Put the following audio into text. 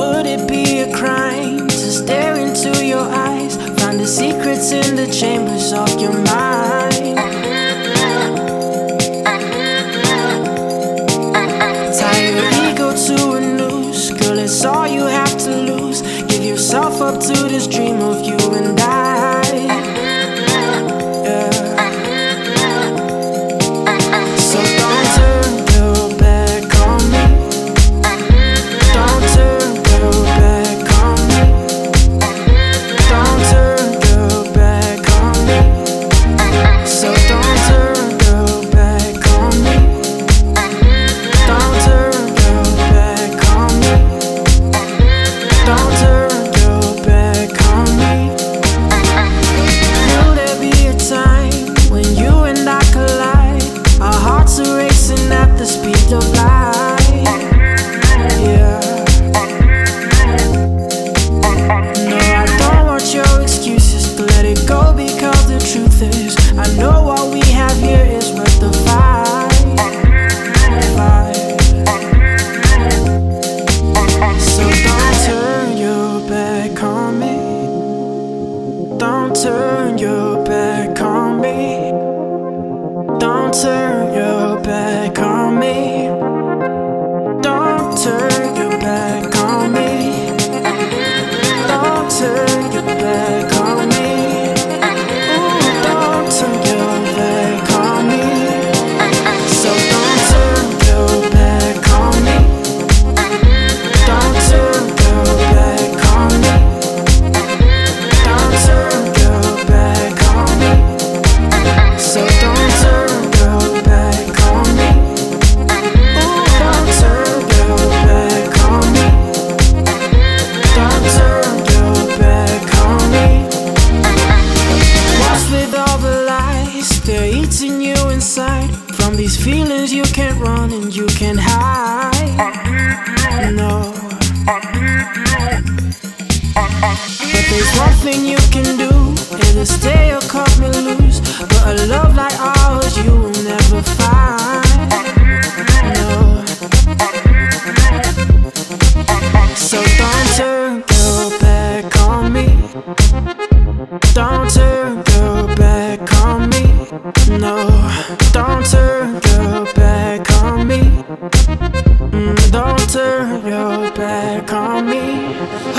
Would it be a crime to stare into your eyes, find the secrets in the chambers of your mind? Tie your ego to a noose, girl, it's all you have to lose. Give yourself up to this dream of you and I. Yeah. So don't turn your back on me. Don't turn your back on me. Don't turn your back on me. So don't turn your back on me. Don't turn your back on me. Don't turn your back on me. Will there be a time when you and I collide? Our hearts are racing at the speed of light. Yeah. No, I don't want your excuses to let it go, because the truth is, I know what we have here is worth the fight. So don't turn your back on me. Don't turn your back on me. Don't turn your back on me. Don't turn your back on me. Don't turn your back on me. Ooh, don't turn your back on me. So don't turn your back on me. Don't turn your back on me. Don't turn your back on me. So don't turn your back on me. Ooh, don't turn your back on me. Don't turn your back on me. What's with all the lies? They're eating you inside. From these feelings you can't run and you can't hide. No. But there's one thing you can do, it'll stay or cut me loose. But a love like ours you will never find. No. So don't turn your back on me. Don't turn your back on me. No. Don't turn your back on me. Don't turn your back on me.